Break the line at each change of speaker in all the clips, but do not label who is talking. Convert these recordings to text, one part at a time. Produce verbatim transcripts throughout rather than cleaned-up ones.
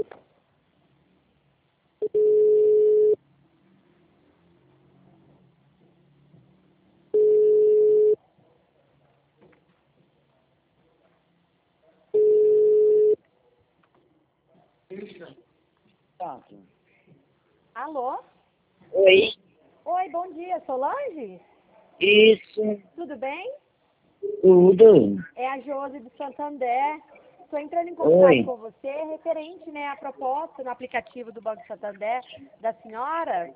Alô?
Oi.
Oi, bom dia, Solange?
Isso.
Tudo bem?
Tudo.
É a Josi do Santander. Estou entrando em contato
Oi.
com você referente, né, à proposta no aplicativo do Banco Santander da senhora.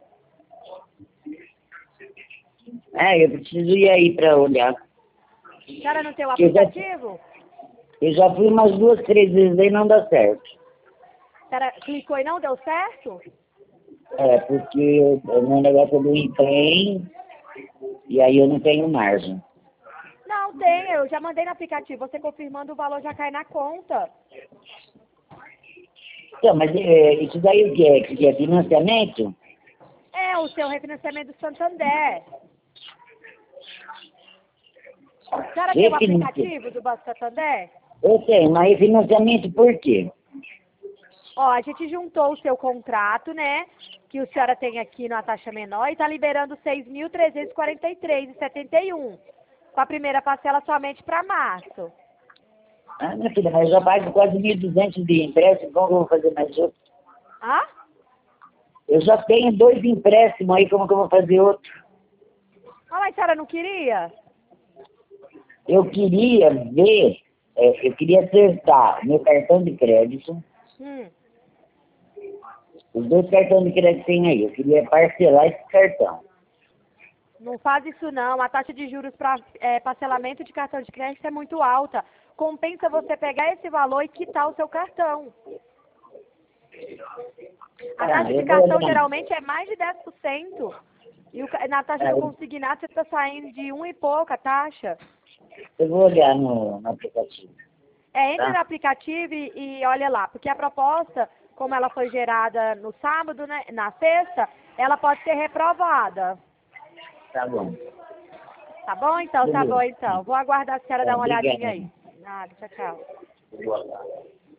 Ah, eu preciso ir aí para olhar.
A senhora não tem o
Eu já,
aplicativo?
eu já fui umas duas, três vezes aí, não dá certo.
A senhora clicou e não deu certo?
É, porque o meu negócio é do emprego e aí eu não tenho margem.
Não tem, eu já mandei no aplicativo. Você confirmando o valor já cai na conta.
Então, mas é, isso daí o que é? Que é financiamento?
É, o seu refinanciamento do Santander. A senhora tem o
Refinanci...
aplicativo do Banco Santander?
Eu tenho, mas refinanciamento por quê?
Ó, a gente juntou o seu contrato, né? Que a senhora tem aqui na taxa menor e está liberando seis mil trezentos e quarenta e três reais e setenta e um. Com a primeira parcela somente para março.
Ah, minha filha, mas eu já pago quase mil e duzentos de empréstimo, como que eu vou fazer mais outro?
Hã?
Eu já tenho dois empréstimos aí, como que eu vou fazer outro?
Ah, mas a senhora não queria?
Eu queria ver, é, eu queria acertar meu cartão de crédito,
Hum.
os dois cartões de crédito que tem aí, eu queria parcelar esse cartão.
Não faz isso não. A taxa de juros para é, parcelamento de cartão de crédito é muito alta. Compensa você pegar esse valor e quitar o seu cartão. A
Ah,
taxa de
eu vou
cartão
olhar,
geralmente é mais de dez por cento. E o ca- na taxa
ah,
do
eu,
consignado você está saindo de um e pouca taxa.
eu vou olhar no, no aplicativo,
É, entre no
tá?
aplicativo e, e olha lá, porque a proposta, como ela foi gerada no sábado, né, na sexta, ela pode ser reprovada.
Tá bom.
Tá bom então? Tá bom
Beleza.
então. Vou aguardar a senhora
Tá,
dar uma olhadinha aí.
obrigado.
Nada, tchau, tchau.
Boa tarde.